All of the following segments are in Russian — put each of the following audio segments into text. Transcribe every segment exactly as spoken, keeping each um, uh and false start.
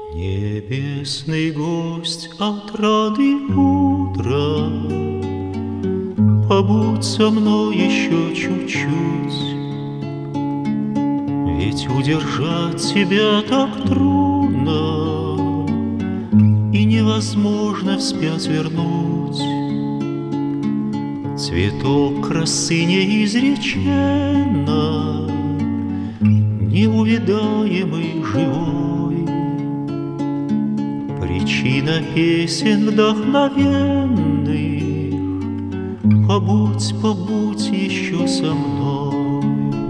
Небесный гость отрады утра, побудь со мной еще чуть-чуть, ведь удержать себя так трудно и невозможно вспять вернуть. Цветок красы неизреченно, неувидаемый, живой, причина песен вдохновенных. Побудь, побудь еще со мной,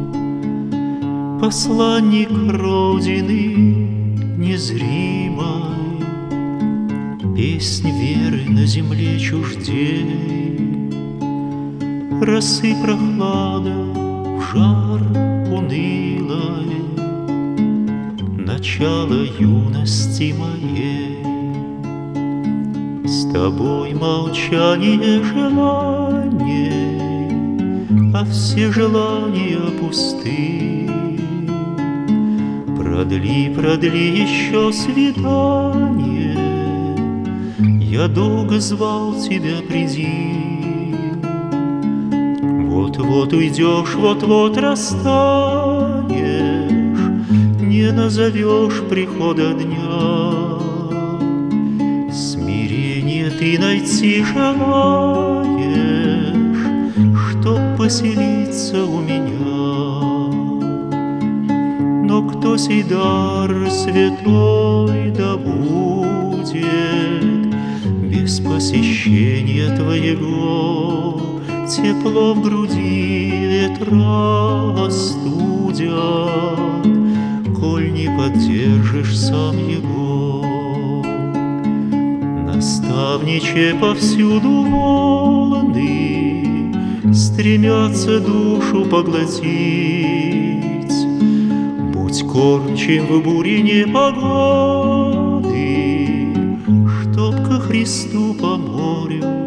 посланник Родины незримой, песнь веры на земле чуждей, росы прохлада в жар унылой, начало юности моей. С тобой молчание желаний, а все желания пусты. Продли, продли еще свидание, я долго звал тебя, приди. Вот-вот уйдешь, вот-вот растаешь, не назовешь прихода дня. Смирение ты найти желаешь, чтоб поселиться у меня. Но кто сей дар святой добудет без посещения твоего? Тепло в груди ветра остудят, коль не поддержишь сам его. Наставниче повсюду волны стремятся душу поглотить. Будь кормчим в буре непогоды, чтоб ко Христу по морю